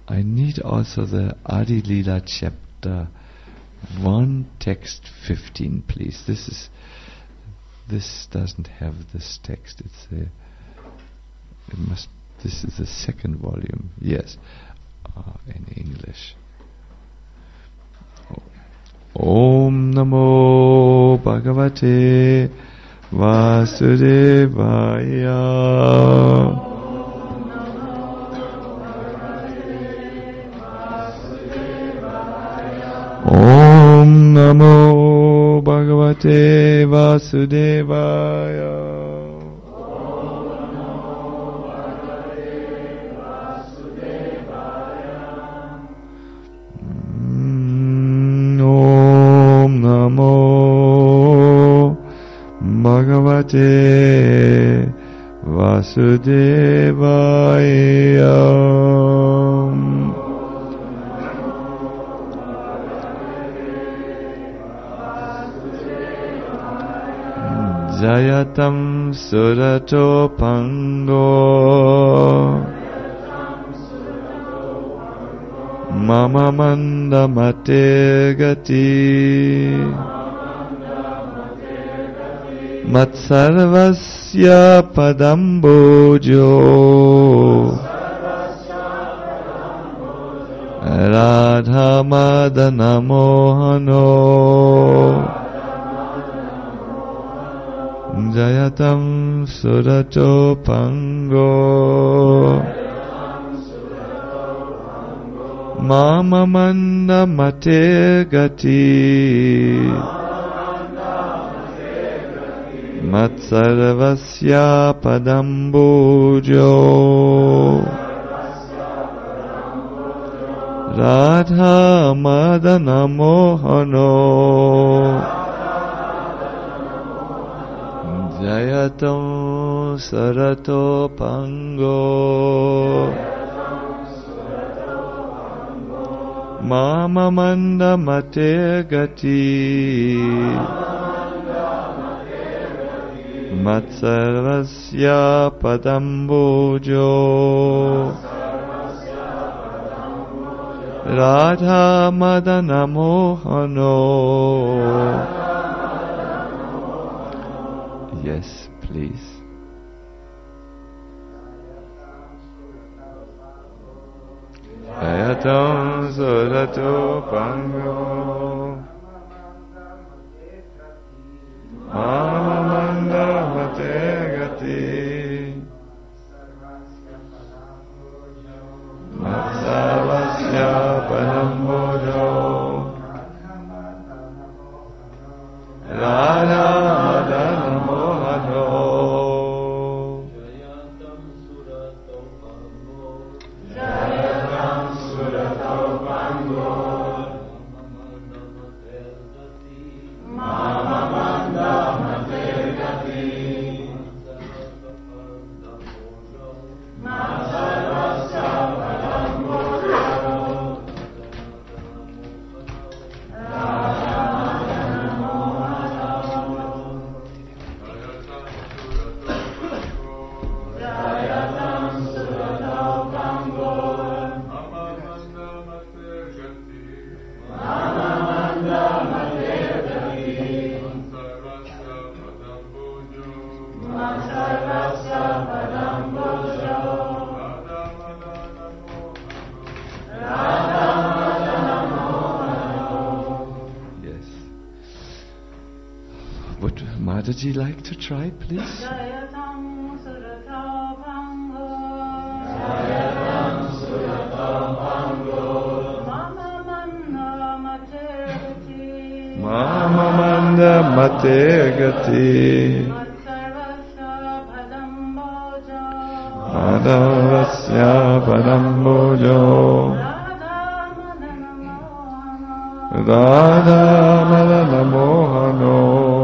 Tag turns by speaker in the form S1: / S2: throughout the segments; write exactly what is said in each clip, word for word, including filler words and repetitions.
S1: I need also the Adi Leela chapter one, text fifteen, please. This is this doesn't have this text. It's a it must. This is the second volume. Yes, uh, in English. Om Namo Bhagavate Vasudevaya. Om Namo Bhagavate Vasudevaya. Om Namo Bhagavate Vasudevaya. Jayatam Surato Pango Mama Manda Mate Gati Matsarvasya Padambojo Radha Madana Mohano Jayatam Surato Pango Mama Manda Mate Gati Matsarvasya Padambojo Radha Madana Mohano Jayatam Surato Pango Mama Manda Mate Gati Matsarvasya Padambojo Radha Madana Mohano. Yes, please. Jayatam Surato Pango Mama Manda Mate Gati Matsarvasya Padambojo Radha Madana Mohano. Jayatam Surato Pango Mama Manda Mate Gati Matsarvasya Padambojo Radha Madana Mohano. Jayatam Surato Pango Mama Manda Mate Gati Matsarvasya Padambojo Radha Madana Mohano. Yes. Would Mataji like to try, please?
S2: Jayatam Surato Pango
S1: Jayatam Surato Pango
S2: Mama Manda Mate Gati
S1: Mama Manda Mate Gati
S2: Matsarvasya Padambojo
S1: Madhavasya Padambojo
S2: Radha Madana
S1: Radha Madana
S2: Mohano.
S1: Mohano.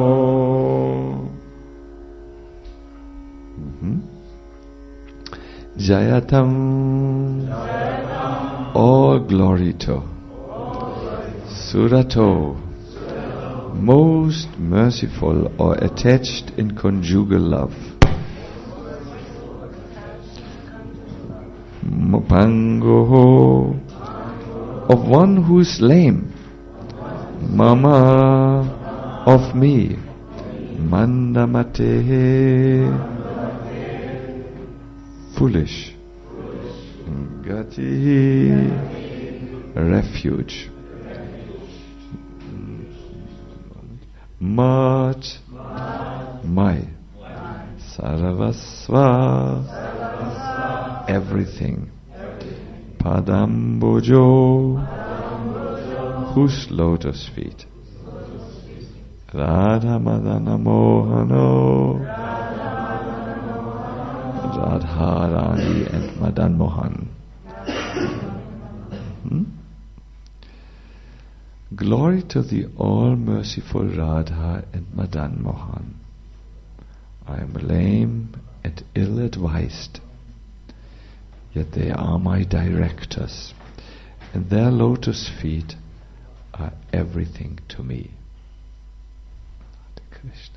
S1: Mhm. Jayatam. All glory to Surato, most merciful or attached in conjugal love. M- Pangoho, of one who is lame. Mama, of me. Mandamate, foolish. Gati, refuge. Mat, my. Sarvasva, everything. Padambojo, whose lotus feet. Radha Madana Mohano, Radharani and Madan Mohan. Hmm? Glory to the all-merciful Radha and Madan Mohan. I am lame and ill-advised, yet they are my directors, and their lotus feet are everything to me. Krishna.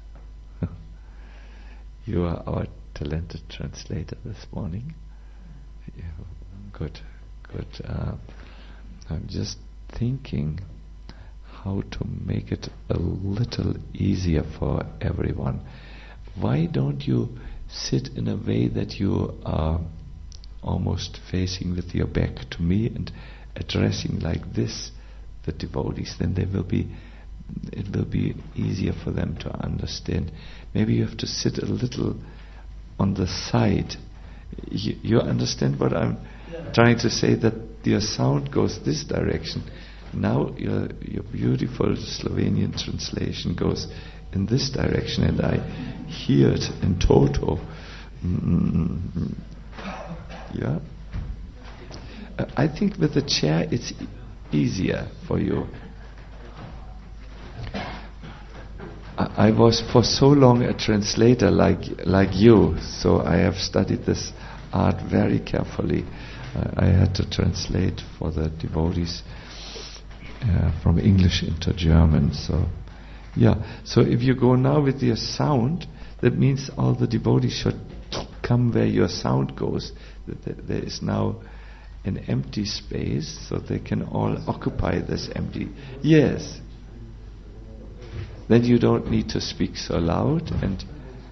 S1: You are our talented translator this morning. Yeah, good, good. Uh, I'm just thinking how to make it a little easier for everyone. Why don't you sit in a way that you are almost facing with your back to me and addressing like this the devotees? Then they will be, it will be easier for them to understand. Maybe you have to sit a little on the side. You, you understand what I'm yeah. trying to say? That your sound goes this direction. Now your your beautiful Slovenian translation goes in this direction, and I hear it in toto. Mm-hmm. Yeah. Uh, I think with the chair it's e- easier for you. I, I was for so long a translator like like you, so I have studied this art very carefully. Uh, I had to translate for the devotees uh, from English into German. So, yeah. So if you go now with your sound, that means all the devotees should come where your sound goes. There is now an empty space, so they can all occupy this empty. Yes. Then you don't need to speak so loud, and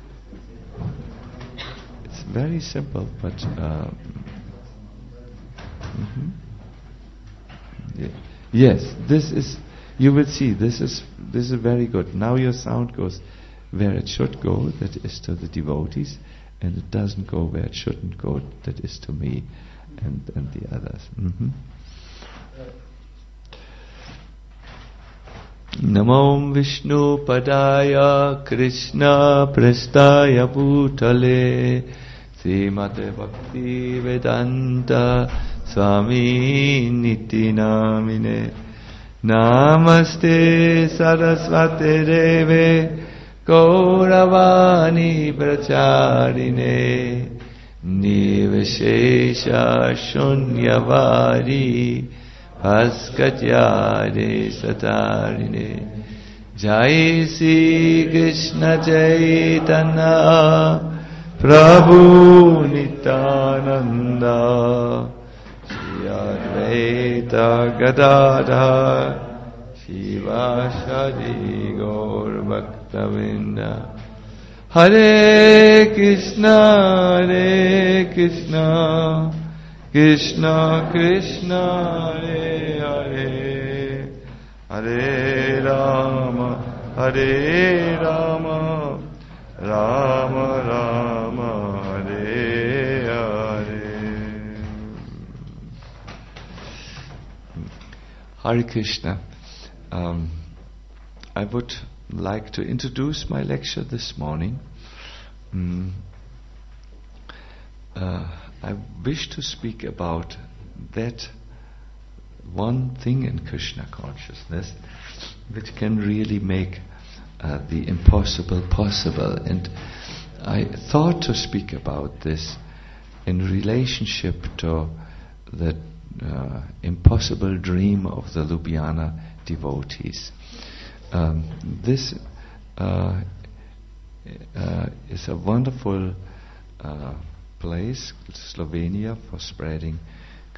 S1: it's very simple. But um, mm-hmm. yeah. yes, this is. You will see. This is this is very good. Now your sound goes where it should go. That is to the devotees. And it doesn't go where it shouldn't go, that is to me and, and the others. Mm-hmm. Namo Vishnu Padaya Krishna Prestaya Bhutale Srimate Bhakti Vedanta Swami Niti Namine Namaste Saraswate Deve Gauravani Pracharine Nivashesha Shunyavadi Bhaskatyade Satarine Jai Sri Krishna Chaitanya Prabhu Nityananda Shri Advaita Gadadhar Shiva Shadi Gaur Bhaktavinda Hare Krishna Hare Krishna Krishna Krishna Hare Hare Hare Rama Hare Rama Rama Rama Hare Hare. Hare Krishna. Um, I would like to introduce my lecture this morning. Mm. Uh, I wish to speak about that one thing in Krishna consciousness which can really make uh, the impossible possible. And I thought to speak about this in relationship to the uh, impossible dream of the Ljubljana devotees. Um, this uh, uh, is a wonderful uh, place, Slovenia, for spreading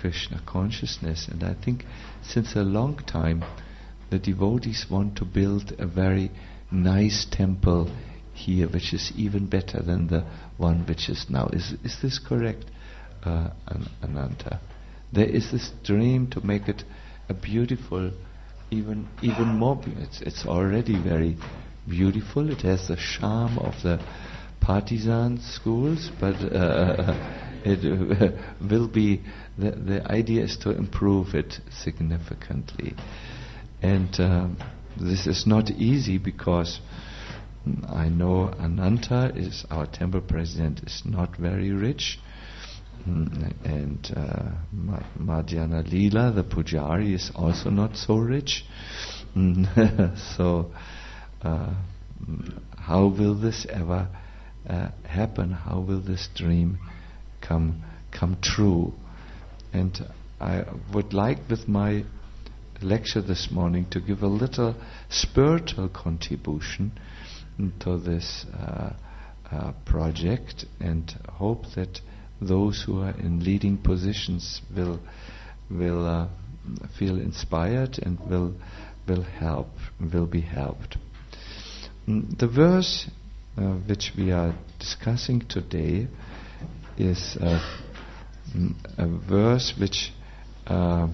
S1: Krishna consciousness. And I think since a long time the devotees want to build a very nice temple here, which is even better than the one which is now. Is is this correct, uh, An- Ananta? There is this dream to make it a beautiful, even even more. Be- it's, it's already very beautiful. It has the charm of the partisan schools, but uh, it uh, will be. The, the idea is to improve it significantly, and um, this is not easy because I know Ananta is our temple president is not very rich. Mm, and uh, Ma- Madhyana Leela, the Pujari, is also not so rich. Mm, so, uh, how will this ever uh, happen? How will this dream come come true? And I would like, with my lecture this morning, to give a little spiritual contribution to this uh, uh, project, and hope that those who are in leading positions will will uh, feel inspired and will will help, will be helped. Mm, the verse uh, which we are discussing today is uh, mm, a verse which uh,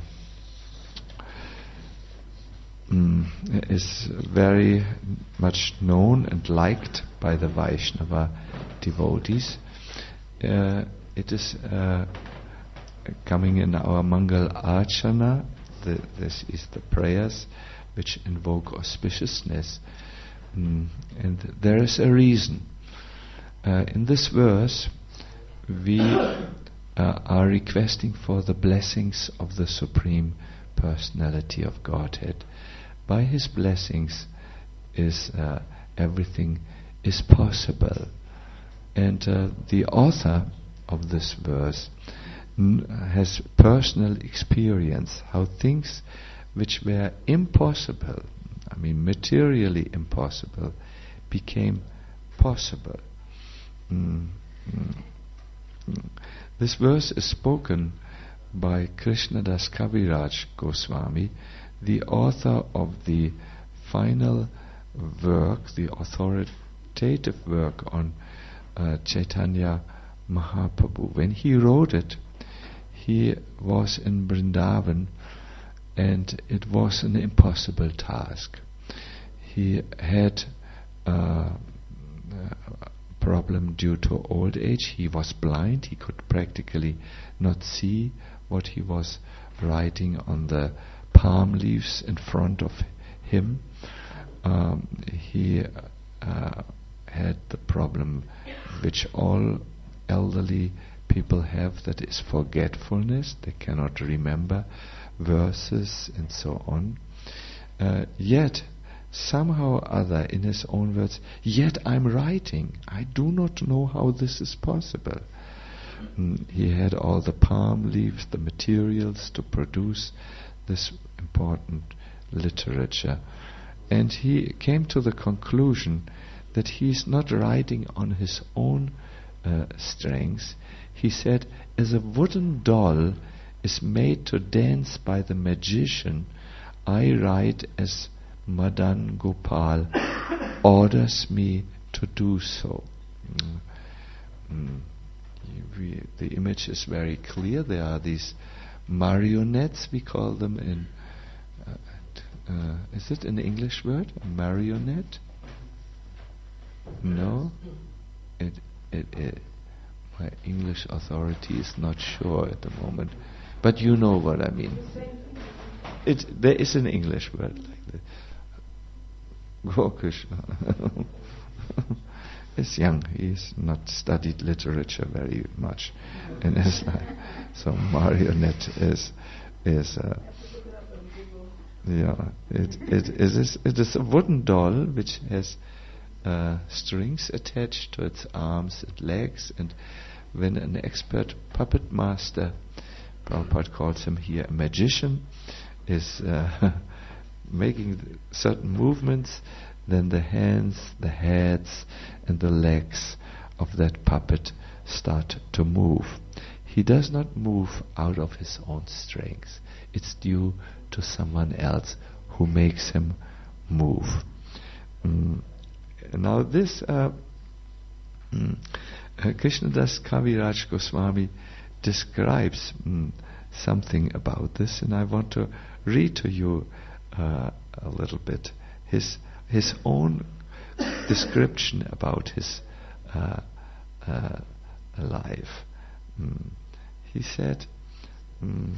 S1: mm, is very much known and liked by the Vaishnava devotees. Uh, It is uh, coming in our Mangal Archana. The, this is the prayers which invoke auspiciousness. Mm, and there is a reason. Uh, in this verse, we uh, are requesting for the blessings of the Supreme Personality of Godhead. By His blessings is uh, everything is possible. And uh, the author of this verse n- has personal experience how things which were impossible, I mean materially impossible, became possible. Mm, mm, mm. This verse is spoken by Krishnadas Kaviraj Goswami, the author of the final work, the authoritative work on uh, Chaitanya Mahaprabhu. When he wrote it, he was in Vrindavan, and it was an impossible task. He had uh, a problem due to old age. He was blind. He could practically not see what he was writing on the palm leaves in front of him. Um, he uh, had the problem which all elderly people have, that is forgetfulness. They cannot remember verses and so on. Uh, yet, somehow or other, in his own words, yet I'm writing. I do not know how this is possible. Mm, he had all the palm leaves, the materials to produce this important literature. And he came to the conclusion that he is not writing on his own Uh, strengths. He said, as a wooden doll is made to dance by the magician, I write as Madan Gopal orders me to do so. Mm. Mm. We, the image is very clear. There are these marionettes, we call them in uh, uh, is it an English word? A marionette? No? It It, it, my English authority is not sure at the moment, but you know what I mean. It, there is an English word like that. Go Krishna. He's young. He's not studied literature very much in his life. So marionette is is uh, yeah. It it is it is a wooden doll which has Uh, strings attached to its arms and legs, and when an expert puppet master, Prabhupada calls him here a magician, is uh, making certain movements, then the hands, the heads and the legs of that puppet start to move. he does not move out of his own strength. It's due to someone else who makes him move. Mm. Now this uh, mm, uh, Krishnadas Kaviraj Goswami describes mm, something about this, and I want to read to you uh, a little bit his his own description about his uh, uh, life. Mm. He said mm,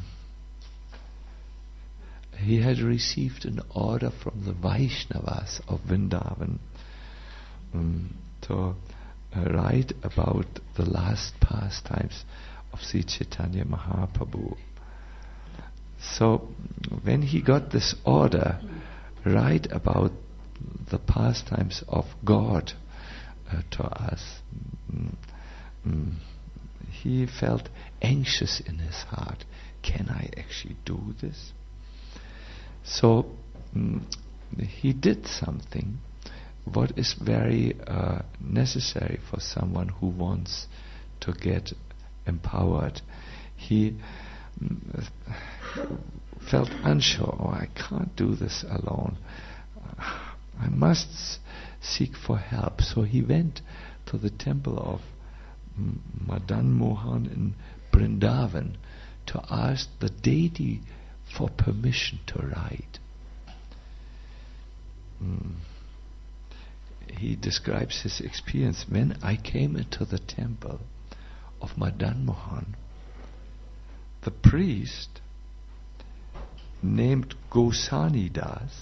S1: he had received an order from the Vaishnavas of Vrindavan um, to uh, write about the last pastimes of Sri Chaitanya Mahaprabhu. So when he got this order, write about the pastimes of God uh, to us, mm, mm, he felt anxious in his heart. Can I actually do this? So mm, he did something what is very uh, necessary for someone who wants to get empowered. He mm, felt unsure. Oh, I can't do this alone. I must s- seek for help. So he went to the temple of mm, Madan Mohan in Vrindavan to ask the deity for permission to write. Mm. He describes his experience. When I came into the temple of Madan Mohan, the priest named Gosani Das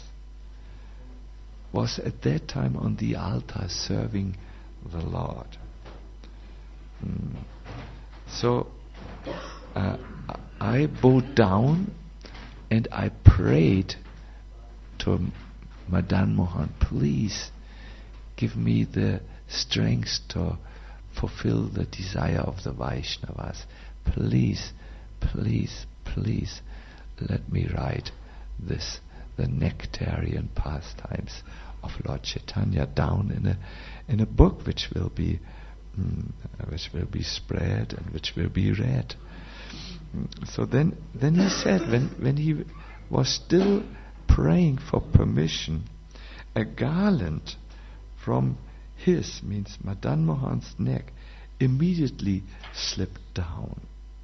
S1: was at that time on the altar serving the Lord. Mm. So uh, I bowed down and I prayed to Madan Mohan, please give me the strength to fulfill the desire of the Vaishnavas. Please, please, please let me write this, the nectarian pastimes of Lord Chaitanya, down in a in a book which will be mm, which will be spread and which will be read. Mm, so then then he said, when when he was still praying for permission, a garland from his, means Madan Mohan's neck, immediately slipped down.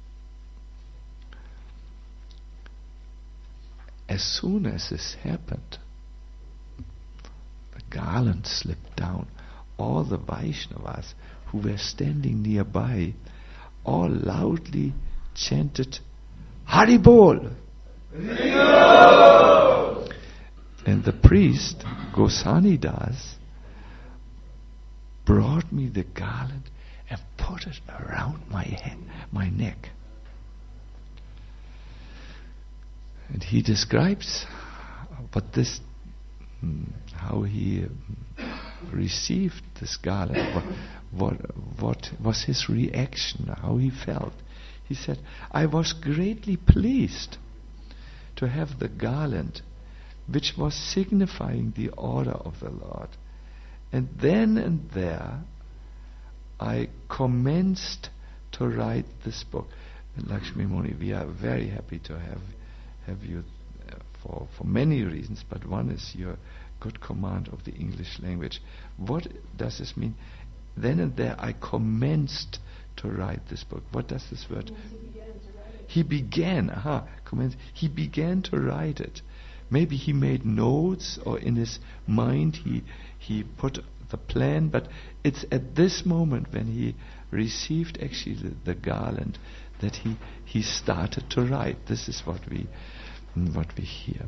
S1: As soon as this happened, the garland slipped down. All the Vaishnavas who were standing nearby all loudly chanted, Hari Bol! And the priest, Gosani Das, brought me the garland and put it around my head, my neck. And he describes what this, mm, how he mm, received this garland, what, what, what was his reaction, how he felt. He said, I was greatly pleased to have the garland which was signifying the order of the Lord. And then and there, I commenced to write this book. And Lakshmi Muni, we are very happy to have have you uh, for for many reasons, but one is your good command of the English language. What does this mean? Then and there, I commenced to write this book. What does this word? He began. Aha, commence. He began to write it. Maybe he made notes, or in his mind he he put the plan, but it's at this moment when he received actually the, the garland that he he started to write. This is what we what we hear.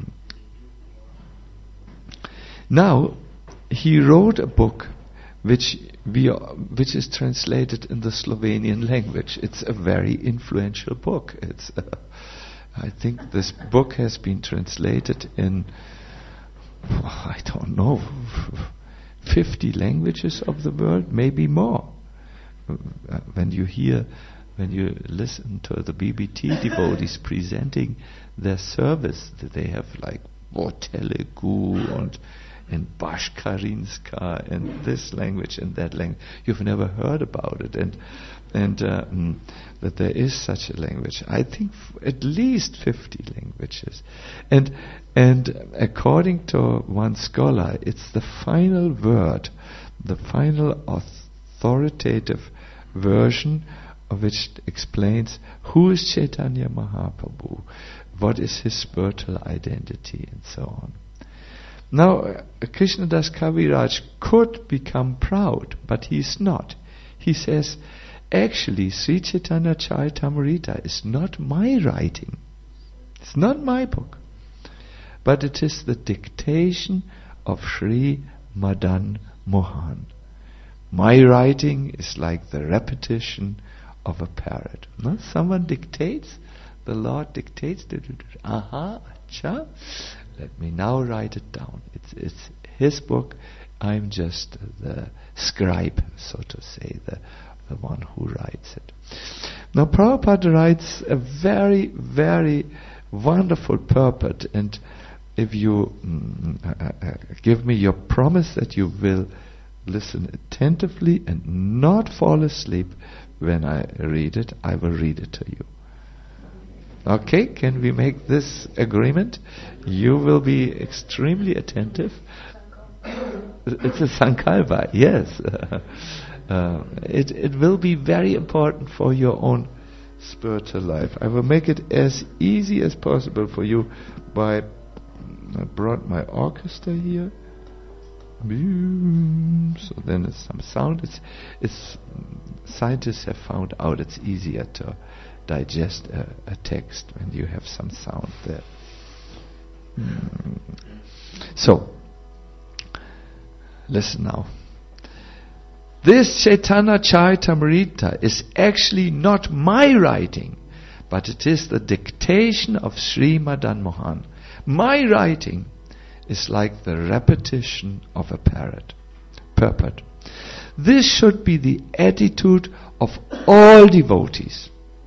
S1: Now he wrote a book which we are, which is translated in the Slovenian language. It's a very influential book. It's uh, I think this book has been translated in, I don't know, fifty languages of the world, maybe more. Uh, when you hear, when you listen to the B B T devotees presenting their service, that they have like oh, Telugu and and Bashkarinska and this language and that language. You've never heard about it, and and uh, mm, that there is such a language. I think f- at least fifty languages, and and according to one scholar, it's the final word, the final authoritative version of which explains who is Chaitanya Mahaprabhu, what is his spiritual identity, and so on. Now, uh, Krishnadas Kaviraj could become proud, but he is not. He says, actually, Sri Chaitanya Charitamrita is not my writing. It's not my book. But it is the dictation of Sri Madan Mohan. My writing is like the repetition of a parrot. No? Someone dictates, the Lord dictates, aha, acha, let me now write it down. It's, it's his book, I'm just the scribe, so to say, the, the one who writes it. Now Prabhupada writes a very, very wonderful purport, and if you mm, uh, uh, give me your promise that you will listen attentively and not fall asleep when I read it, I will read it to you. Okay, can we make this agreement? You will be extremely attentive. It's a sankalpa, yes. uh, it, it will be very important for your own spiritual life. I will make it as easy as possible for you by, I brought my orchestra here. So then it's some sound. It's, it's scientists have found out it's easier to digest a, a text when you have some sound there. Mm. So, listen now. This Chaitanya Charitamrita is actually not my writing, but it is the dictation of Sri Madan Mohan. My writing is like the repetition of a parrot. Purport. This should be the attitude of all devotees.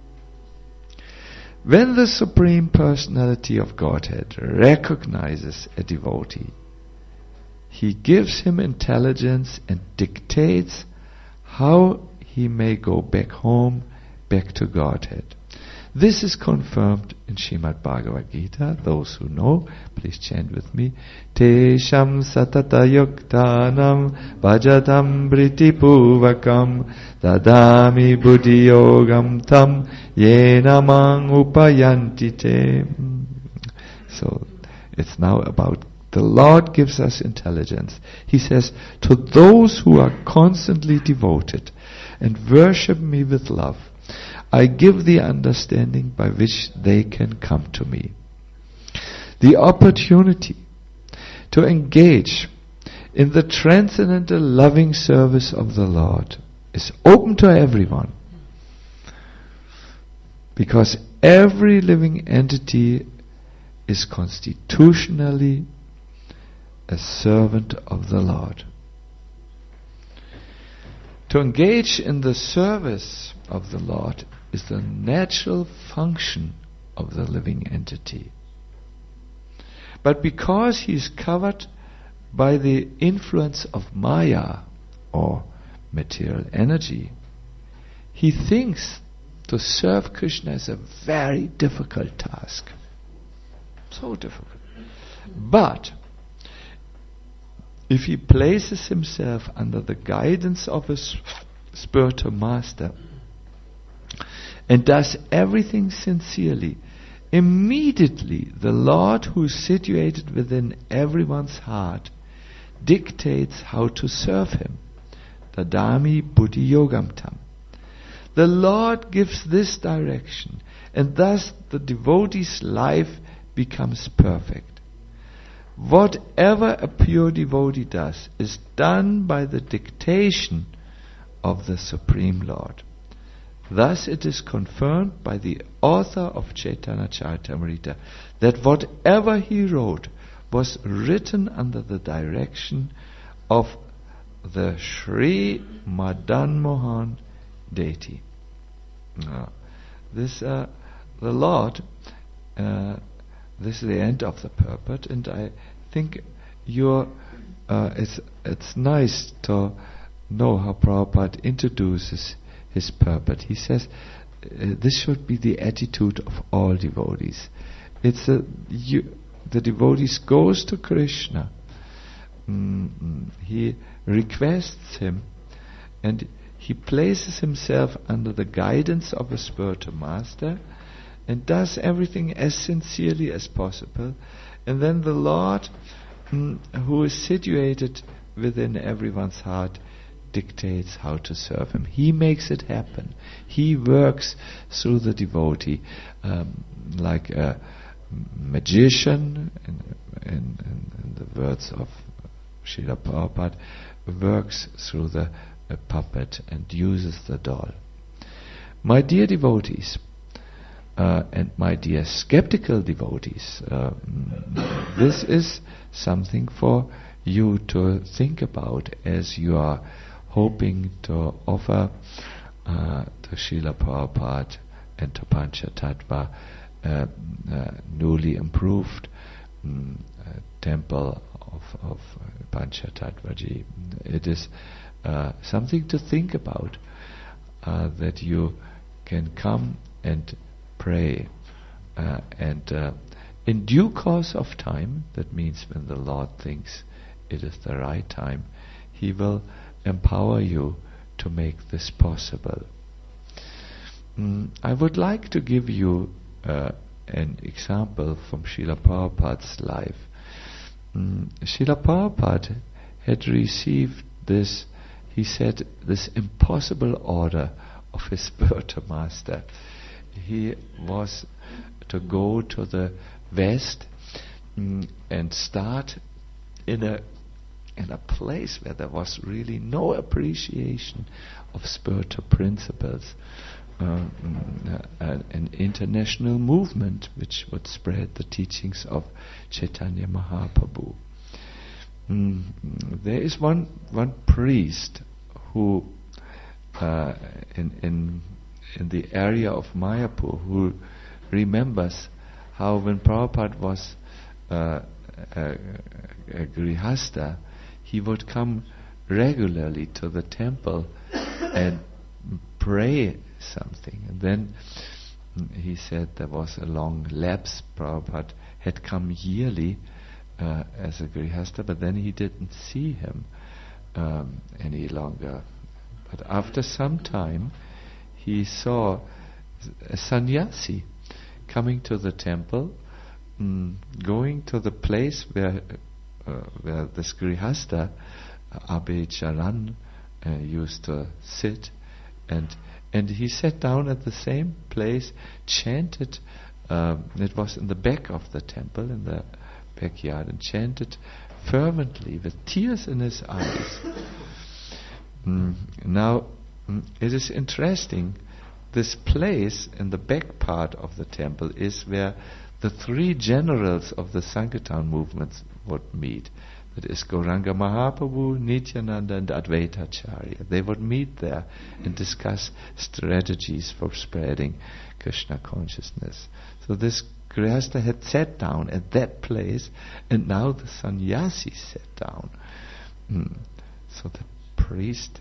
S1: When the Supreme Personality of Godhead recognizes a devotee, he gives him intelligence and dictates how he may go back home, back to Godhead. This is confirmed in Srimad Bhagavad Gita. Those who know, please chant with me. Tesham satata yuktanam bhajatam briti puvakam dadami buddhi yogam tam yena mang upayanti te. So, it's now about the Lord gives us intelligence. He says, to those who are constantly devoted and worship me with love, I give the understanding by which they can come to me. The opportunity to engage in the transcendental loving service of the Lord is open to everyone, because every living entity is constitutionally a servant of the Lord. To engage in the service of the Lord is the natural function of the living entity. But because he is covered by the influence of Maya, or material energy, he thinks to serve Krishna is a very difficult task. So difficult. But if he places himself under the guidance of his spiritual master and does everything sincerely, immediately the Lord, who is situated within everyone's heart, dictates how to serve him. Dadami buddhi yogam tam. The Lord gives this direction, and thus the devotee's life becomes perfect. Whatever a pure devotee does is done by the dictation of the Supreme Lord. Thus it is confirmed by the author of Chaitanya Charitamrita that whatever he wrote was written under the direction of the Sri Madan Mohan deity. Now, this, uh, the Lord, uh, this is the end of the purport, and I think you're, uh, it's it's nice to know how Prabhupada introduces his purport. He says uh, this should be the attitude of all devotees. It's a, you, the devotees goes to Krishna. Mm-mm. He requests him, and he places himself under the guidance of a spiritual master, and does everything as sincerely as possible. And then the Lord, mm, who is situated within everyone's heart, dictates how to serve him. He makes it happen. He works through the devotee um, like a magician, in, in, in, in the words of Srila Prabhupada, works through the uh, puppet and uses the doll. My dear devotees, uh, and my dear skeptical devotees, uh, this is something for you to think about as you are hoping to offer uh, to Srila Prabhupada and to Panchatattva uh, uh, newly improved um, uh, temple of, of Panchatattvaji. It is uh, something to think about, uh, that you can come and pray, uh, and uh, in due course of time, that means when the Lord thinks it is the right time, He will empower you to make this possible. Mm, I would like to give you uh, an example from Srila Prabhupada's life. Mm, Srila Prabhupada had received this, he said, this impossible order of his spiritual master. He was to go to the West mm, and start in a in a place where there was really no appreciation of spiritual principles, uh, mm, uh, an international movement which would spread the teachings of Chaitanya Mahaprabhu. Mm, there is one one priest who uh, in in in the area of Mayapur who remembers how when Prabhupada was uh, a, a Grihastha, he would come regularly to the temple and pray something. And then he said there was a long lapse. Prabhupada had come yearly uh, as a Grihastha, but then he didn't see him um, any longer. But after some time, he saw a sannyasi coming to the temple, mm, going to the place where uh, where this Grihastha, uh, Abhay Charan, uh, used to sit, and and he sat down at the same place, chanted. Um, it was in the back of the temple, in the backyard, and chanted fervently with tears in his eyes. Mm, now, mm, it is interesting. This place in the back part of the temple is where the three generals of the Sankirtan movements would meet. That is Gauranga Mahaprabhu, Nityananda and Advaita Acharya. They would meet there and discuss strategies for spreading Krishna consciousness. So this Grihastha had sat down at that place, and now the sannyasi sat down. Mm. So the priest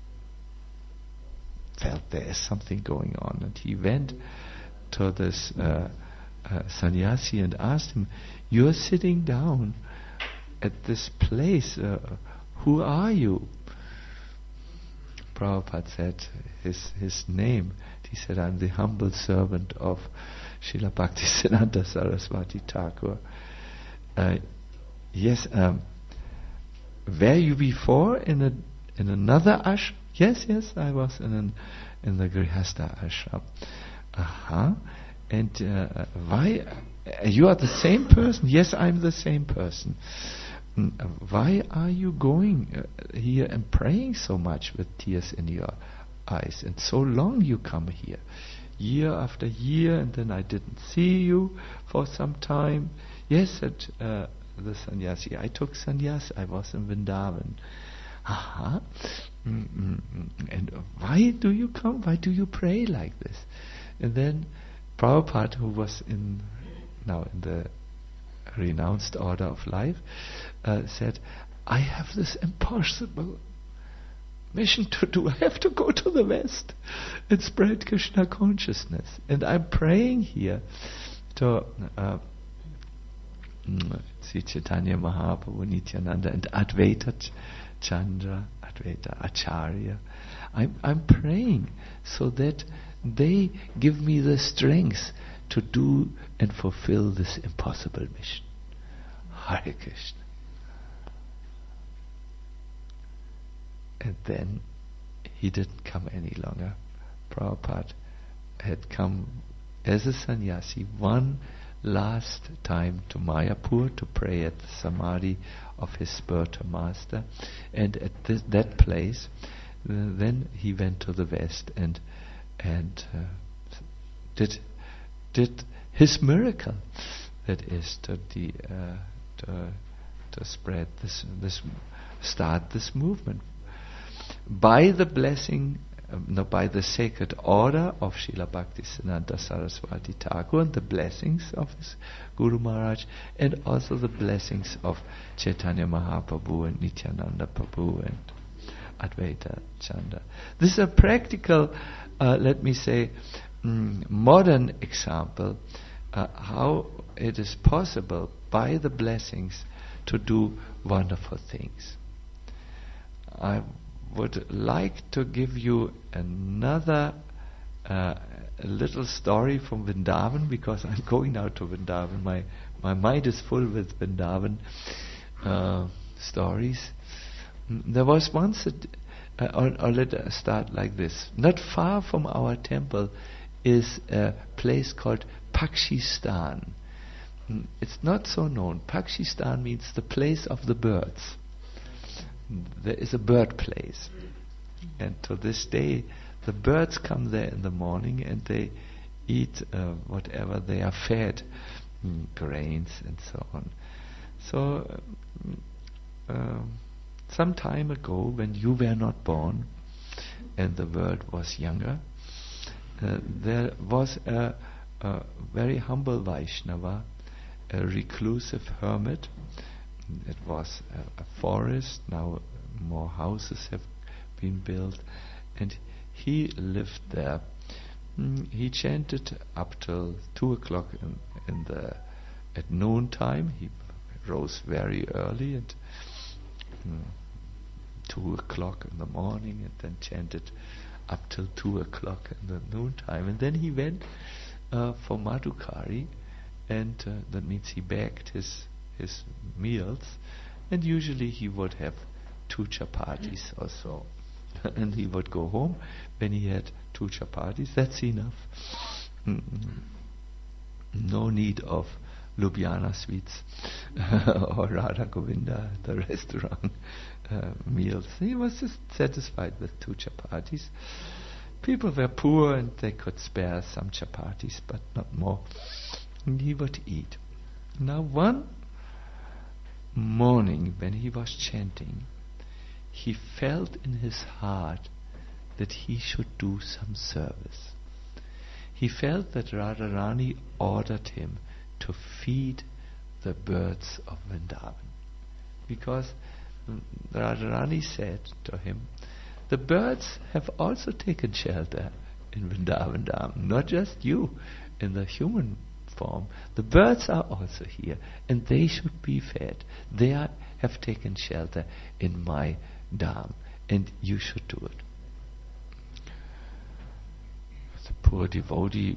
S1: felt there is something going on, and he went to this uh, uh, sannyasi and asked him, "You're sitting down at this place. Uh, who are you?" Prabhupada said his his name. He said, "I'm the humble servant of Srila Bhaktisiddhanta Saraswati Thakur." Uh, yes, um, were you before in a in another ashram? Yes, yes, I was in an, in the Grihastha ashram. Aha. And uh, why? Uh, you are the same person? Yes, I'm the same person. Mm, uh, why are you going uh, here and praying so much with tears in your eyes? And so long you come here, year after year, and then I didn't see you for some time. Yes, said uh, the sannyasi. I took sannyas. I was in Vrindavan. Aha. Mm-mm. And why do you come? Why do you pray like this? And then Prabhupada, who was in now in the renounced order of life, uh, said, I have this impossible mission to do. I have to go to the West and spread Krishna consciousness. And I'm praying here to uh, Sri Chaitanya Mahaprabhu, Nityananda, and Advaita Ch- Chandra, Advaita Acharya. I'm, I'm praying so that they give me the strength to do and fulfill this impossible mission. Hare Krishna. And then he didn't come any longer. Prabhupada had come as a sannyasi one last time to Mayapur to pray at the samadhi of his spiritual master, and at this, that place uh, then he went to the West and and uh, did did his miracle, that is to the uh, to, to spread this this start this movement by the blessing, um, no, by the sacred order of Srila Bhaktisiddhanta Saraswati Thakur, and the blessings of his Guru Maharaj, and also the blessings of Chaitanya Mahaprabhu and Nityananda Prabhu and Advaita Chandra. This is a practical, uh, let me say, mm, modern example uh, how it is possible by the blessings to do wonderful things. I would like to give you another uh, little story from Vrindavan, because I'm going now to Vrindavan. My my mind is full with Vrindavan uh, stories. Mm, There was once, a d- uh, or, or let us start like this. Not far from our temple is a place called Pakshistan. Mm, It's not so known. Pakshistan means the place of the birds. There is a bird place, and to this day the birds come there in the morning and they eat uh, whatever they are fed, mm, grains and so on. So uh, uh, some time ago, when you were not born and the world was younger, uh, there was a, a very humble Vaishnava, a reclusive hermit. It was a, a forest. Now more houses have been built, and he lived there. Mm, He chanted up till two o'clock in, in the at noon time. He rose very early at mm, two o'clock in the morning, and then chanted up till two o'clock in the noon time. And then he went uh, for Madhukari, and uh, that means he bagged his his meals, and usually he would have two chapatis or so. And he would go home when he had two chapatis. That's enough. Mm, No need of Ljubljana sweets or Radha Govinda, the restaurant uh, meals. He was just satisfied with two chapatis. People were poor and they could spare some chapatis, but not more. And he would eat. Now one morning when he was chanting, he felt in his heart that he should do some service. He felt that Radharani ordered him to feed the birds of Vrindavan, because mm, Radharani said to him, the birds have also taken shelter in Vrindavan Dham, not just you in the human form. The birds are also here, and they should be fed. They are, have taken shelter in my Dham, and you should do it. The poor devotee,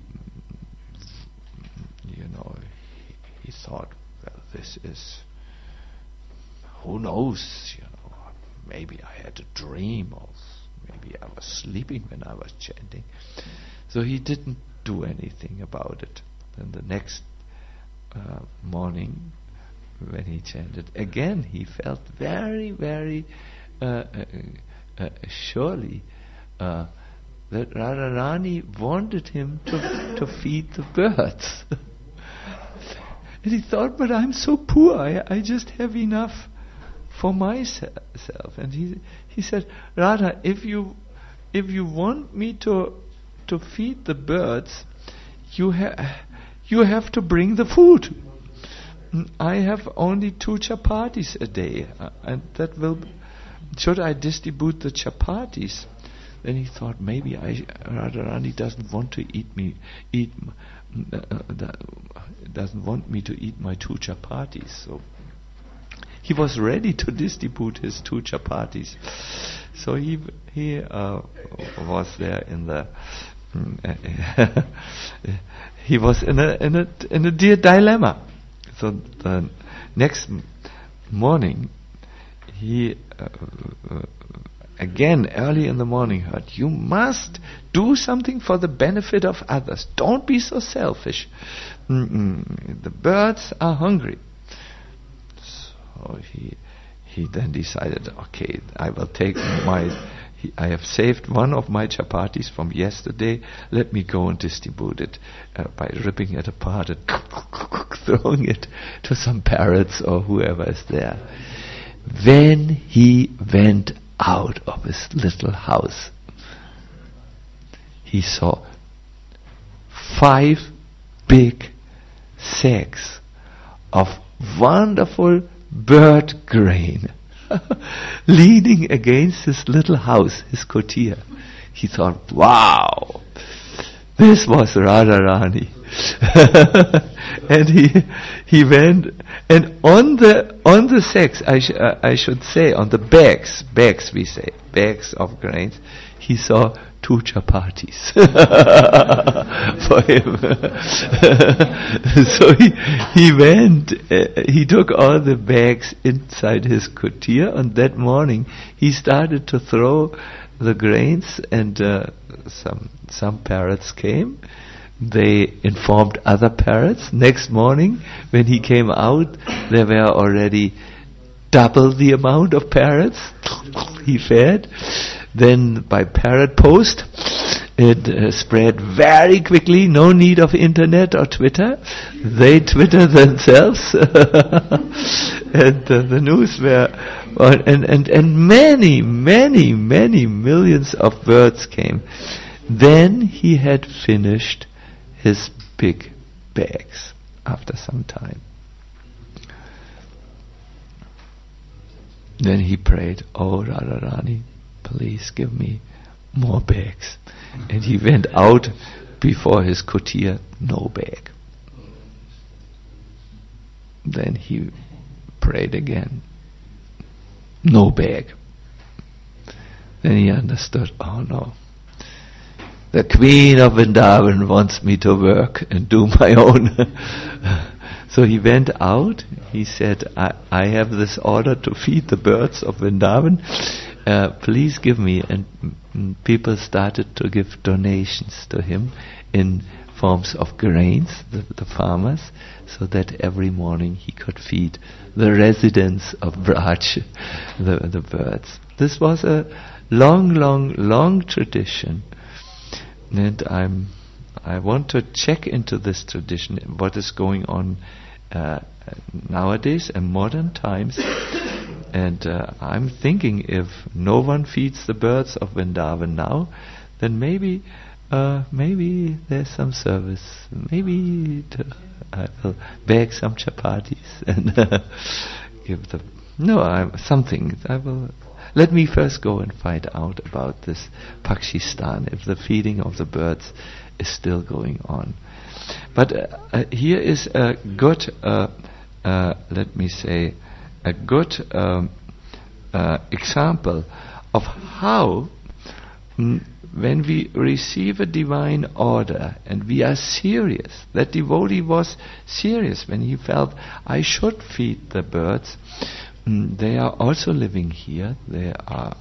S1: you know, he, he thought, well, this is, who knows, you know, maybe I had a dream, or maybe I was sleeping when I was chanting. So he didn't do anything about it. Then the next uh, morning, when he chanted again, he felt very, very uh, uh, uh, surely uh, that Radharani wanted him to, to feed the birds. And he thought, but I'm so poor, I, I just have enough for myself. And he he said, Radha, if you if you want me to to feed the birds, you have you have to bring the food. "Mm, I have only two chapatis a day, uh, and that will. Should I distribute the chapatis?" Then he thought, maybe I, Radharani doesn't want to eat me, eat, uh, uh, doesn't want me to eat my two chapatis. So he was ready to distribute his two chapatis. So he he uh, was there in the. Uh, he was in a in a in a dear dilemma. So the next m- morning, he uh, uh, again early in the morning heard, "You must do something for the benefit of others. Don't be so selfish. Mm-mm. The birds are hungry." So he he then decided, okay, I will take my. He, I have saved one of my chapatis from yesterday. Let me go and distribute it uh, by ripping it apart and throwing it to some parrots or whoever is there. When he went out of his little house, he saw five big sacks of wonderful bird grain leaning against his little house, his kutir. He thought, wow, this was Radharani. And he he went, and on the on the sacks, I, sh- uh, I should say, on the bags, bags we say, bags of grains, he saw two chapatis for him. So he he went, uh, he took all the bags inside his kutir, and that morning he started to throw the grains, and uh, some some parrots came. They informed other parrots. Next morning, when he came out, there were already double the amount of parrots he fed. Then by parrot post, it uh, spread very quickly. No need of internet or Twitter. They Twitter themselves. And uh, the news were, uh, and, and, and many, many, many millions of birds came. Then he had finished his big bags after some time. Then he prayed, "Oh Radharani, please give me more bags." And he went out before his kutir, no bag. Then he prayed again, no bag. Then he understood, oh no, the Queen of Vrindavan wants me to work and do my own. So he went out. He said, I, I have this order to feed the birds of Vrindavan. Uh, please give me. And mm, people started to give donations to him in forms of grains, the, the farmers, so that every morning he could feed the residents of Braj, the, the birds. This was a long, long, long tradition. And I'm, I want to check into this tradition, what is going on uh, nowadays in modern times. And uh, I'm thinking, if no one feeds the birds of Vrindavan now, then maybe, uh, maybe there's some service. Maybe to, I will bake some chapatis and uh, give them. No, I'm something. I will. Let me first go and find out about this Pakistan, if the feeding of the birds is still going on. But uh, uh, here is a good, uh, uh, let me say, a good um, uh, example of how, mm, when we receive a divine order and we are serious, that devotee was serious when he felt, I should feed the birds. Mm, they are also living here. They are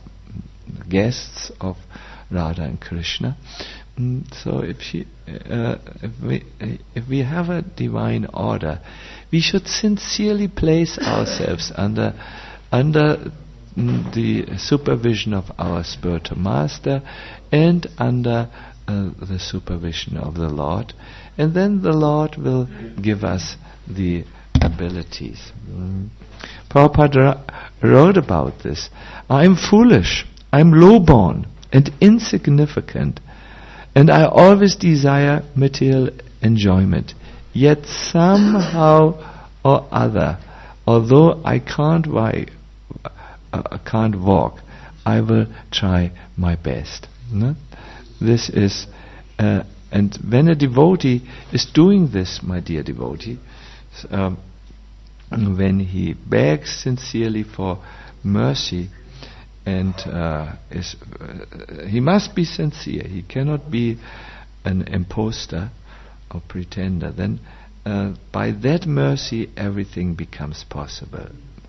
S1: guests of Radha and Krishna. Mm, so if, she, uh, if, we, uh, if we have a divine order, we should sincerely place ourselves under under mm, the supervision of our spiritual master and under uh, the supervision of the Lord, and then the Lord will give us the abilities. Mm. Prabhupada wrote about this. I'm foolish, I'm low-born and insignificant, and I always desire material enjoyment. Yet somehow or other, although I can't, wi- uh, can't walk, I will try my best. No? This is, uh, and when a devotee is doing this, my dear devotee, um, when he begs sincerely for mercy, and uh, is, uh, he must be sincere, he cannot be an imposter or pretender, then uh, by that mercy everything becomes possible.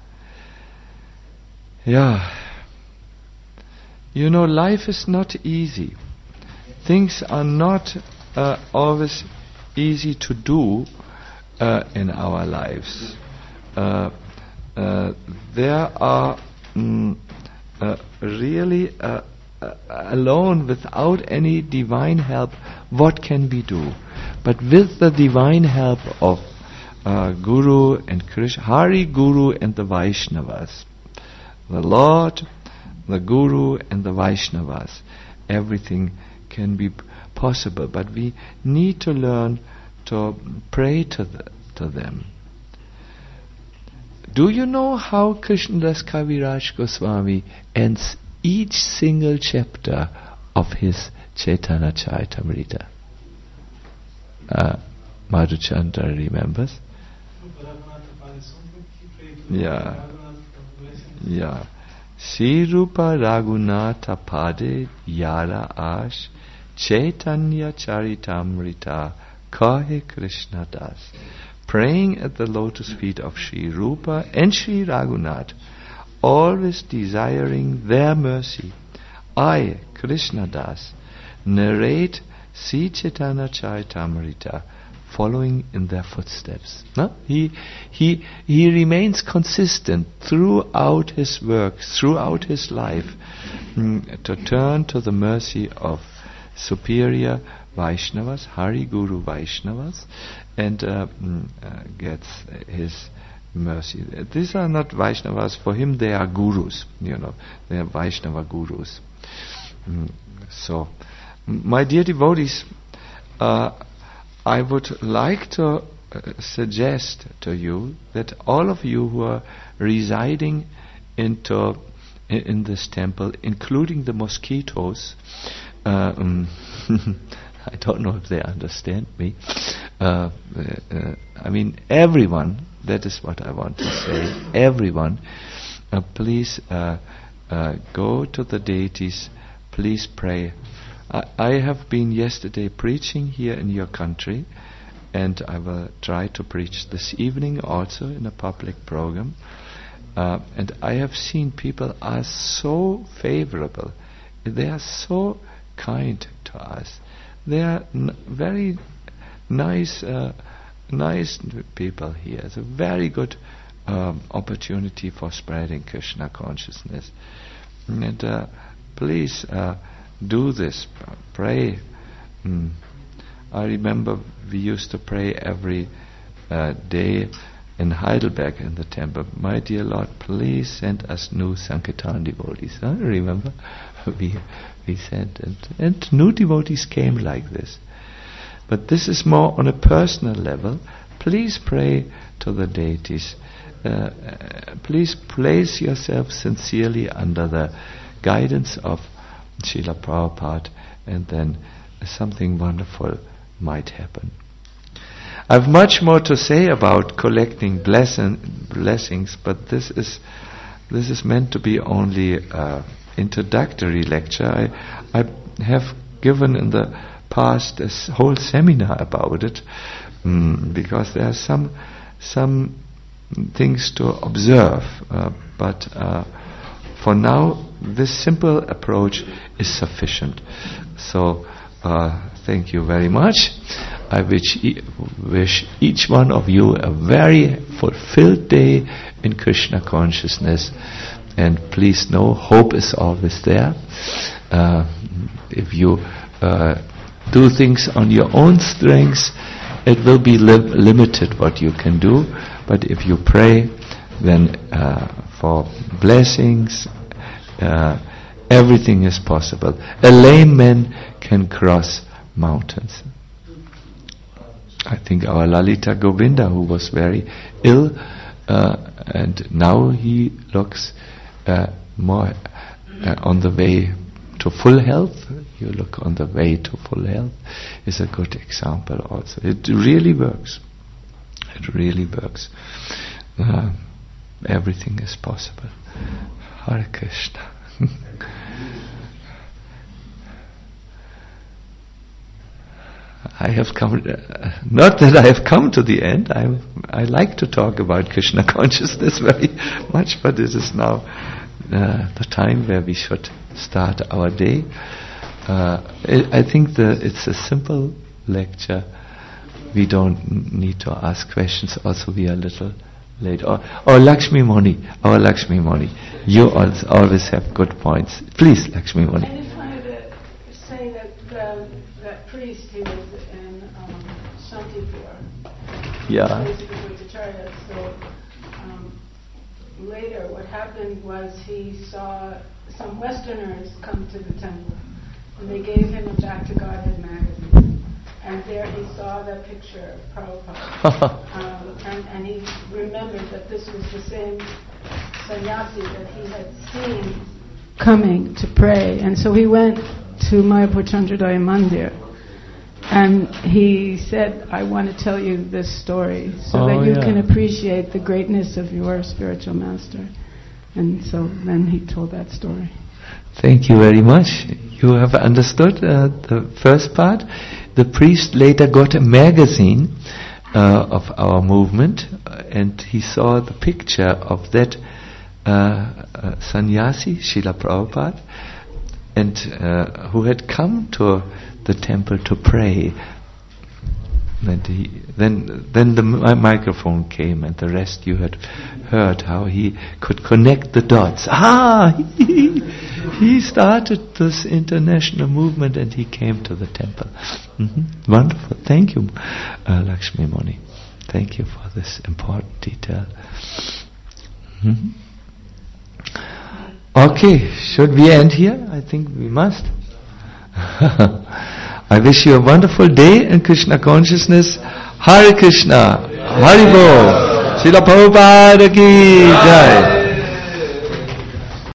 S1: Yeah. You know, life is not easy. Things are not uh, always easy to do uh, in our lives. Uh, uh, there are mm, uh, really uh, uh, alone, without any divine help, what can we do? But with the divine help of uh, Guru and Krishna, Hari, Guru and the Vaishnavas, the Lord, the Guru and the Vaishnavas, everything can be p- possible. But we need to learn to pray to, the, to them. Do you know how Krishnadas Kaviraj Goswami ends each single chapter of his Chaitanya Charitamrita? Uh, Madhuchandra remembers? Yeah. Yeah. Sri Rupa Raghunatha Pade Yara Ash Chaitanya Charitamrita Kahe Krishna Das. Praying at the lotus feet of Sri Rupa and Sri Raghunath, always desiring their mercy, I, Krishna Das, narrate Sri Chaitanya Charitamrita, following in their footsteps. No? He, he, he remains consistent throughout his work, throughout his life, mm, to turn to the mercy of superior Vaishnavas, Hari Guru Vaishnavas, and uh, mm, uh, gets his mercy. These are not Vaishnavas, for him they are gurus, you know, they are Vaishnava gurus. Mm, so, my dear devotees, uh, I would like to uh, suggest to you that all of you who are residing into in, in this temple, including the mosquitoes, uh, um, I don't know if they understand me. Uh, uh, I mean, everyone. That is what I want to say. Everyone, uh, please uh, uh, go to the deities. Please pray. I, I have been yesterday preaching here in your country, and I will try to preach this evening also in a public program. Uh, and I have seen people are so favorable. They are so kind to us. They are n- very nice, uh, nice people here. It's a very good um, opportunity for spreading Krishna consciousness. And uh, please uh, do this. Pray. Mm. I remember we used to pray every uh, day in Heidelberg in the temple. My dear Lord, please send us new Sankirtan devotees. Huh? Remember? we we sent, and, and new devotees came like this. But this is more on a personal level. Please pray to the deities. Uh, uh, please place yourself sincerely under the guidance of Srila Prabhupada, and then something wonderful might happen. I have much more to say about collecting blessing, blessings, but this is this is meant to be only uh, introductory lecture. I, I have given in the past a s- whole seminar about it, mm, because there are some some things to observe, uh, but uh, for now this simple approach is sufficient. So uh, thank you very much. I wish, e- wish each one of you a very fulfilled day in Krishna consciousness. And please know, hope is always there. Uh, if you uh, do things on your own strengths, it will be li- limited what you can do. But if you pray, then uh, for blessings, uh, everything is possible. A lame man can cross mountains. I think our Lalita Govinda, who was very ill, uh, and now he looks uh, more uh, on the way to full health. You look on the way to full health is a good example also. It really works. It really works. Uh, everything is possible. Hare Krishna. I have come, uh, not that I have come to the end. I I like to talk about Krishna consciousness very much, but this is now uh, the time where we should start our day. Uh, I, I think that it's a simple lecture. We don't need to ask questions. Also, we are a little late. Or, or Lakshmi Moni, our Lakshmi Moni, you always, always have good points. Please, Lakshmi Moni.
S2: I just wanted to say that the, that priest, he was in um, Shantipur.
S1: Yeah.
S2: So um, later, what happened was he saw some Westerners come to the temple, and they gave him a Back to Godhead magazine. And there he saw that picture of Prabhupada. um, and, and he remembered that this was the same sannyasi that he had seen coming to pray. And so he went to Mayapur Chandrodaya Mandir. And he said, I want to tell you this story so
S1: oh,
S2: that you
S1: yeah.
S2: can appreciate the greatness of your spiritual master. And so then he told that story.
S1: Thank you very much. You have understood uh, the first part. The priest later got a magazine uh, of our movement, uh, and he saw the picture of that uh, uh, sannyasi, Srila Prabhupada, and uh, who had come to the temple to pray. And he, then, then the mi- microphone came, and the rest you had heard how he could connect the dots. Ah, he, he started this international movement, and he came to the temple. Mm-hmm. Wonderful. Thank you, uh, Lakshmi Moni. Thank you for this important detail. Mm-hmm. Okay, should we end here? I think we must. I wish you a wonderful day in Krishna consciousness. Hare Krishna, Hare Bol, Srila Prabhupada ki Jai.